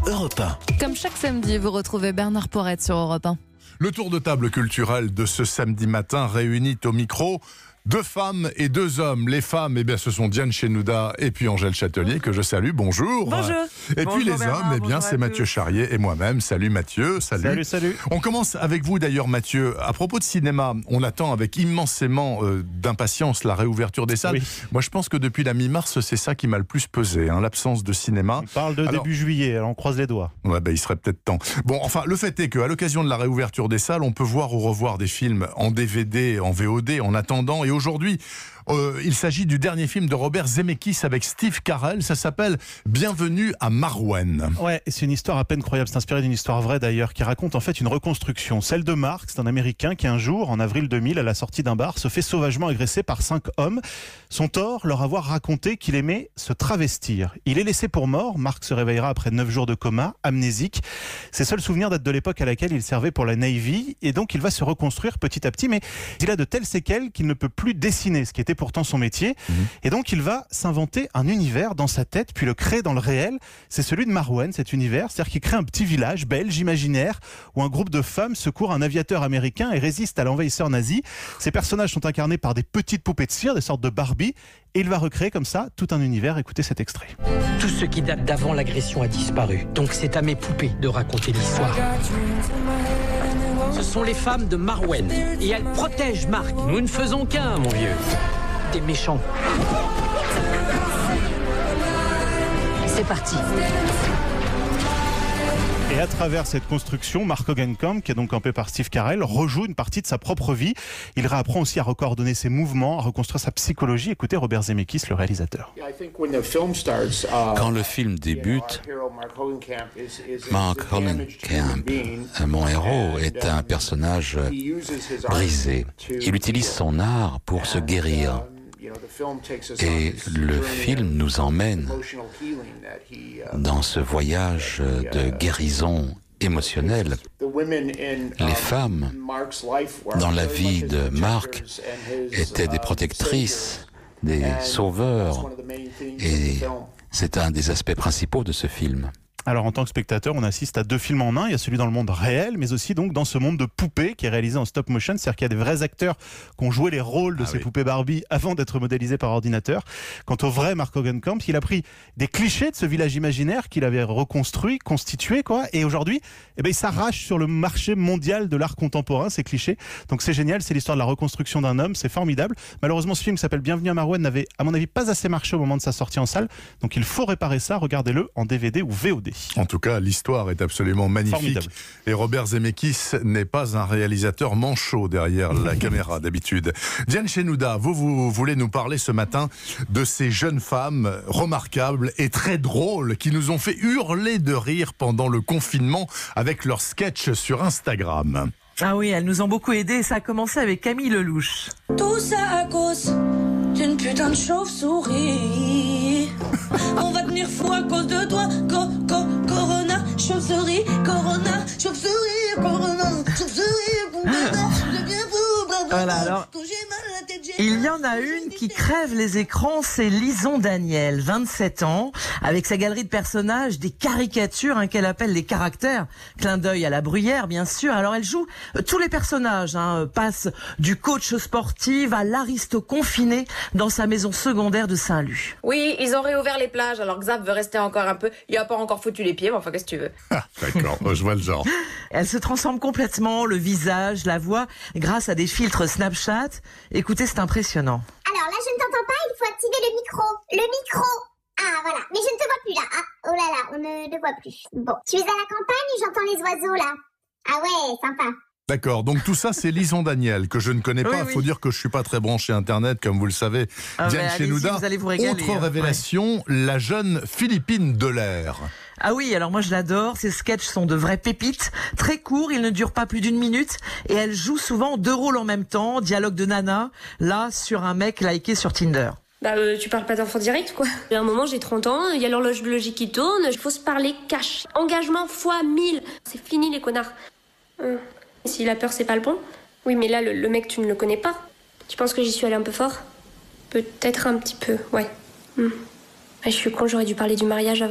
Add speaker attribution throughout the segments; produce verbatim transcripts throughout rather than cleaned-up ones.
Speaker 1: Europe un.
Speaker 2: Comme chaque samedi, vous retrouvez Bernard Porrette sur Europe un.
Speaker 3: Le tour de table culturel de ce samedi matin réunit au micro deux femmes et deux hommes. Les femmes, eh bien, ce sont Diane Chenouda et puis Angèle Châtelier, que je salue. Bonjour.
Speaker 4: Bonjour.
Speaker 3: Et
Speaker 4: Bonjour
Speaker 3: puis les
Speaker 4: Bernard,
Speaker 3: hommes, eh bien, c'est Mathieu Charrier et moi-même. Salut Mathieu. Salut.
Speaker 4: Salut, salut.
Speaker 3: On commence avec vous d'ailleurs, Mathieu. À propos de cinéma, on attend avec immensément euh, d'impatience la réouverture des salles.
Speaker 4: Oui.
Speaker 3: Moi, je pense que depuis la mi-mars, c'est ça qui m'a le plus pesé, hein, l'absence de cinéma.
Speaker 4: On parle de
Speaker 3: Alors,
Speaker 4: début juillet, alors on croise les doigts.
Speaker 3: Ouais, bah, il serait peut-être temps. Bon, enfin, le fait est qu'à l'occasion de la réouverture des salles, on peut voir ou revoir des films en D V D, en V O D, en attendant. Et aujourd'hui, euh, il s'agit du dernier film de Robert Zemeckis avec Steve Carell. Ça s'appelle Bienvenue à Marouane.
Speaker 4: Ouais, et c'est une histoire à peine croyable. C'est inspiré d'une histoire vraie d'ailleurs, qui raconte en fait une reconstruction. Celle de Mark, c'est un Américain qui un jour, en avril deux mille, à la sortie d'un bar, se fait sauvagement agresser par cinq hommes. Son tort, leur avoir raconté qu'il aimait se travestir. Il est laissé pour mort. Mark se réveillera après neuf jours de coma, amnésique. Ses seuls souvenirs datent de l'époque à laquelle il servait pour la Navy, et donc il va se reconstruire petit à petit, mais il a de telles séquelles qu'il ne peut plus dessiner, ce qui était pourtant son métier. Mmh. Et donc il va s'inventer un univers dans sa tête, puis le créer dans le réel. C'est celui de Marouane, cet univers, c'est-à-dire qu'il crée un petit village belge imaginaire où un groupe de femmes secourt un aviateur américain et résiste à l'envahisseur nazi. Ces personnages sont incarnés par des petites poupées de cire, des sortes de Barbie, et il va recréer comme ça tout un univers. Écoutez cet extrait.
Speaker 5: Tout ce qui date d'avant l'agression a disparu, donc c'est à mes poupées de raconter l'histoire. Ce sont les femmes de Marouane, et elles protègent Mark. Nous ne faisons qu'un, mon vieux. Des méchants. C'est parti.
Speaker 4: Et à travers cette construction, Mark Hogancamp, qui est donc campé par Steve Carell, rejoue une partie de sa propre vie. Il réapprend aussi à recoordonner ses mouvements, à reconstruire sa psychologie. Écoutez Robert Zemeckis, le réalisateur.
Speaker 1: Quand le film débute, Mark Hogancamp, mon héros, est un personnage brisé. Il utilise son art pour se guérir. Et le film nous emmène dans ce voyage de guérison émotionnelle. Les femmes, dans la vie de Mark, étaient des protectrices, des sauveurs, et c'est un des aspects principaux de ce film.
Speaker 4: Alors en tant que spectateur, on assiste à deux films en un. Il y a celui dans le monde réel, mais aussi donc dans ce monde de poupées qui est réalisé en stop motion. C'est-à-dire qu'il y a des vrais acteurs qui ont joué les rôles de ah ces oui. poupées Barbie avant d'être modélisés par ordinateur. Quant au vrai Mark Hogancamp, il a pris des clichés de ce village imaginaire qu'il avait reconstruit, constitué, quoi. Et aujourd'hui, eh ben, il s'arrache sur le marché mondial de l'art contemporain, ces clichés. Donc c'est génial, c'est l'histoire de la reconstruction d'un homme, c'est formidable. Malheureusement, ce film qui s'appelle Bienvenue à Marouane n'avait, à mon avis, pas assez marché au moment de sa sortie en salle. Donc il faut réparer ça. Regardez-le en D V D ou V O D.
Speaker 3: En tout cas, l'histoire est absolument magnifique. Formidable. Et Robert Zemeckis n'est pas un réalisateur manchot derrière la caméra d'habitude. Diane Chenouda, vous, vous voulez nous parler ce matin de ces jeunes femmes remarquables et très drôles qui nous ont fait hurler de rire pendant le confinement avec leurs sketchs sur Instagram.
Speaker 6: Ah oui, elles nous ont beaucoup aidés. Ça a commencé avec Camille Lelouch.
Speaker 7: Tout ça à cause d'une putain de chauve-souris. On va tenir fou à cause de toi. Co, co, corona, chauve-souris, corona, chauve-souris, corona, chauve-souris, corona. Je viens fou,
Speaker 6: voilà, alors, il y en a une qui crève les écrans, c'est Lison Daniel, vingt-sept ans, avec sa galerie de personnages, des caricatures hein, qu'elle appelle les caractères. Clin d'œil à la Bruyère, bien sûr. Alors elle joue euh, tous les personnages, hein, passe du coach sportif à l'aristo confiné dans sa maison secondaire de Saint-Lû.
Speaker 8: Oui, ils ont réouvert les plages, alors Xav veut rester encore un peu. Il a pas encore foutu les pieds, mais enfin, qu'est-ce que tu veux?
Speaker 3: Ah, d'accord, je vois le genre.
Speaker 6: Elle se transforme complètement, le visage, la voix, grâce à des filtres Snapchat. Écoutez, c'est impressionnant.
Speaker 9: Alors là, je ne t'entends pas, il faut activer le micro. Le micro. Ah, voilà. Mais je ne te vois plus, là. Ah, oh là là, on ne le voit plus. Bon. Tu es à la campagne et j'entends les oiseaux, là. Ah ouais, sympa.
Speaker 3: D'accord, donc tout ça c'est Lison Daniel, que je ne connais pas. Il oui, oui. faut dire que je ne suis pas très branché Internet, comme vous le savez. Ah Diane Chenouda, autre hein. révélation, ouais. la jeune Philippine Delair.
Speaker 6: Ah oui, alors moi je l'adore, ses sketchs sont de vraies pépites, très courts, ils ne durent pas plus d'une minute, et elle joue souvent deux rôles en même temps, dialogue de nana, là sur un mec liké sur Tinder.
Speaker 8: Bah euh, tu parles pas d'enfant direct quoi. À un moment j'ai trente ans, il y a l'horloge biologique qui tourne, il faut se parler cash. Engagement fois mille, c'est fini les connards. Hum. Si la peur c'est pas le bon. Oui mais là le, le mec tu ne le connais pas. Tu penses que j'y suis allée un peu fort? Peut-être un petit peu, ouais. Hum. Je suis con, j'aurais dû parler du mariage avant.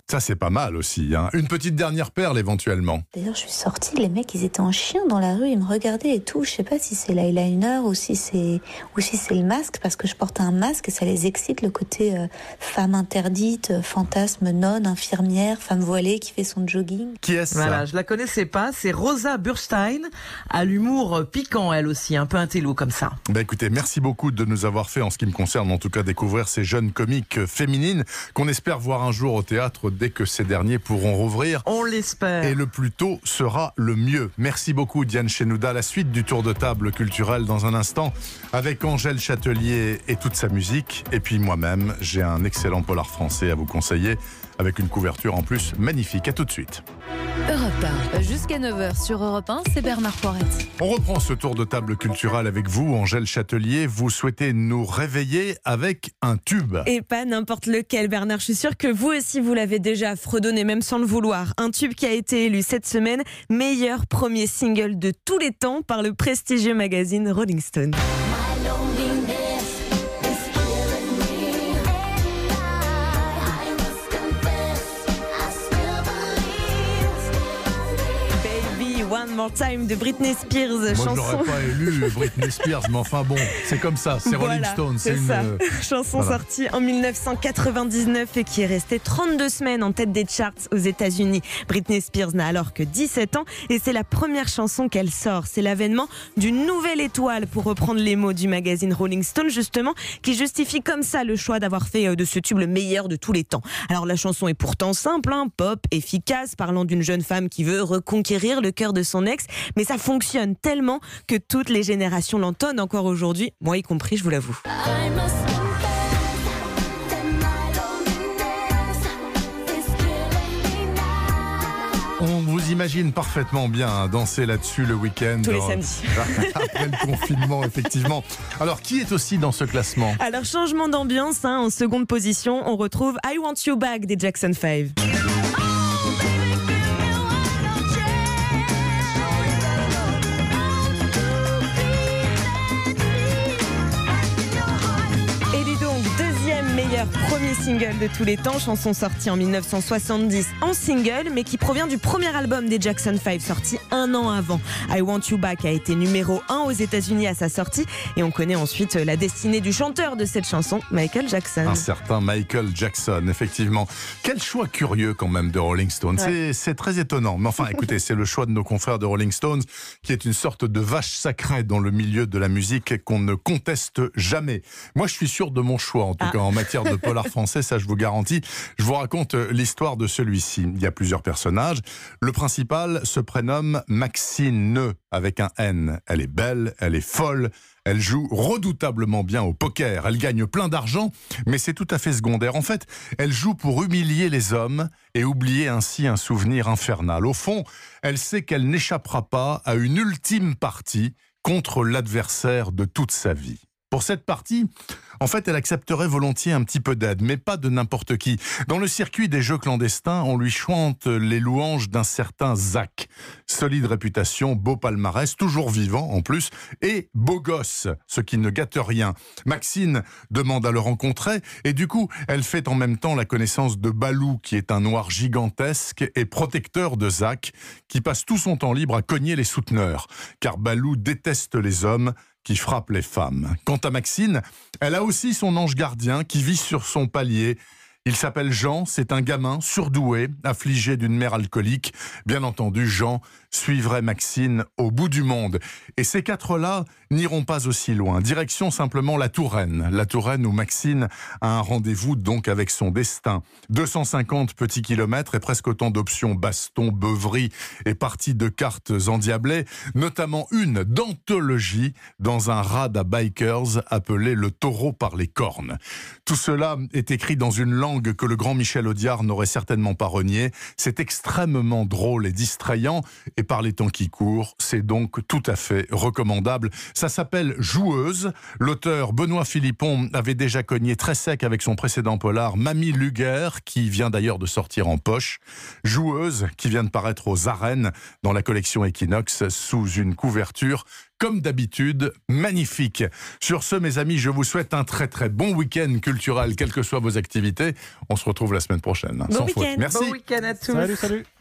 Speaker 3: Ça, c'est pas mal aussi. Hein. Une petite dernière perle, éventuellement.
Speaker 10: D'ailleurs, je suis sortie, les mecs, ils étaient en chien dans la rue, ils me regardaient et tout. Je sais pas si c'est l'eyeliner ou si c'est, ou si c'est le masque, parce que je porte un masque et ça les excite, le côté euh, femme interdite, euh, fantasme, nonne, infirmière, femme voilée qui fait son jogging.
Speaker 3: Qui est-ce ça ?
Speaker 6: Voilà, je la connaissais pas. C'est Rosa Burstein, à l'humour piquant, elle aussi, un peu intello comme ça.
Speaker 3: Bah écoutez, merci beaucoup de nous avoir fait, en ce qui me concerne en tout cas, découvrir ces jeunes comiques féminines qu'on espère voir un jour au théâtre dès que ces derniers pourront rouvrir.
Speaker 6: On l'espère.
Speaker 3: Et le plus tôt sera le mieux. Merci beaucoup Diane Chenouda. La suite du tour de table culturel dans un instant avec Angèle Châtelier et toute sa musique. Et puis moi-même, j'ai un excellent polar français à vous conseiller avec une couverture en plus magnifique. À tout de suite.
Speaker 2: Europe un, jusqu'à neuf heures sur Europe un, c'est Bernard Poirette.
Speaker 3: On reprend ce tour de table culturel avec vous, Angèle Châtelier. Vous souhaitez nous réveiller avec un tube.
Speaker 11: Et pas n'importe lequel, Bernard. Je suis sûre que vous aussi, vous l'avez déjà fredonné, même sans le vouloir. Un tube qui a été élu cette semaine meilleur premier single de tous les temps par le prestigieux magazine Rolling Stone. One More Time de Britney Spears.
Speaker 3: Moi,
Speaker 11: chanson...
Speaker 3: je n'aurais pas élu Britney Spears, mais enfin bon, c'est comme ça, c'est Rolling
Speaker 11: voilà,
Speaker 3: Stone.
Speaker 11: C'est, c'est ça. Une... Chanson
Speaker 3: voilà.
Speaker 11: sortie en dix-neuf cent quatre-vingt-dix-neuf et qui est restée trente-deux semaines en tête des charts aux États-Unis. Britney Spears n'a alors que dix-sept ans et c'est la première chanson qu'elle sort. C'est l'avènement d'une nouvelle étoile, pour reprendre les mots du magazine Rolling Stone, justement, qui justifie comme ça le choix d'avoir fait de ce tube le meilleur de tous les temps. Alors la chanson est pourtant simple, hein, pop, efficace, parlant d'une jeune femme qui veut reconquérir le cœur de son ex, mais ça fonctionne tellement que toutes les générations l'entonnent encore aujourd'hui, moi y compris, je vous l'avoue.
Speaker 3: On vous imagine parfaitement bien danser là-dessus le week-end.
Speaker 11: Tous les samedis.
Speaker 3: Après le confinement, effectivement. Alors, qui est aussi dans ce classement ?
Speaker 11: Alors, changement d'ambiance, hein, en seconde position, on retrouve I Want You Back des Jackson five. Meilleur premier single de tous les temps, chanson sortie en dix-neuf cent soixante-dix en single, mais qui provient du premier album des Jackson five, sorti un an avant. I Want You Back a été numéro un aux États-Unis à sa sortie, et on connaît ensuite la destinée du chanteur de cette chanson, Michael Jackson.
Speaker 3: Un certain Michael Jackson, effectivement. Quel choix curieux quand même de Rolling Stones. Ouais. C'est, c'est très étonnant. Mais enfin, écoutez, c'est le choix de nos confrères de Rolling Stones, qui est une sorte de vache sacrée dans le milieu de la musique qu'on ne conteste jamais. Moi, je suis sûr de mon choix, en tout ah. cas en matière de polar français, ça je vous garantis. Je vous raconte l'histoire de celui-ci. Il y a plusieurs personnages. Le principal se prénomme Maxine, avec un N. Elle est belle, elle est folle, elle joue redoutablement bien au poker, elle gagne plein d'argent, mais c'est tout à fait secondaire. En fait, elle joue pour humilier les hommes et oublier ainsi un souvenir infernal. Au fond, elle sait qu'elle n'échappera pas à une ultime partie contre l'adversaire de toute sa vie. Pour cette partie, en fait, elle accepterait volontiers un petit peu d'aide, mais pas de n'importe qui. Dans le circuit des jeux clandestins, on lui chante les louanges d'un certain Zach. Solide réputation, beau palmarès, toujours vivant en plus, et beau gosse, ce qui ne gâte rien. Maxine demande à le rencontrer, et du coup, elle fait en même temps la connaissance de Balou, qui est un noir gigantesque et protecteur de Zach, qui passe tout son temps libre à cogner les souteneurs, car Balou déteste les hommes qui frappe les femmes. Quant à Maxine, elle a aussi son ange gardien qui vit sur son palier. Il s'appelle Jean, c'est un gamin surdoué, affligé d'une mère alcoolique. Bien entendu, Jean suivrait Maxine au bout du monde. Et ces quatre-là n'iront pas aussi loin. Direction simplement la Touraine. La Touraine où Maxine a un rendez-vous donc avec son destin. deux cent cinquante petits kilomètres et presque autant d'options baston, beuverie et parties de cartes endiablées. Notamment une d'anthologie dans un rad à bikers appelé le taureau par les cornes. Tout cela est écrit dans une langue que le grand Michel Audiard n'aurait certainement pas renié. C'est extrêmement drôle et distrayant, et par les temps qui courent, c'est donc tout à fait recommandable. Ça s'appelle Joueuse. L'auteur Benoît Philippon avait déjà cogné très sec avec son précédent polar Mamie Luger, qui vient d'ailleurs de sortir en poche. Joueuse, qui vient de paraître aux Arènes dans la collection Equinox sous une couverture comme d'habitude, magnifique. Sur ce, mes amis, je vous souhaite un très très bon week-end culturel, quelles que soient vos activités. On se retrouve la semaine prochaine.
Speaker 11: Bon
Speaker 3: sans
Speaker 11: week-end.
Speaker 3: faute. Merci.
Speaker 6: Bon week-end à tous.
Speaker 4: Salut, salut.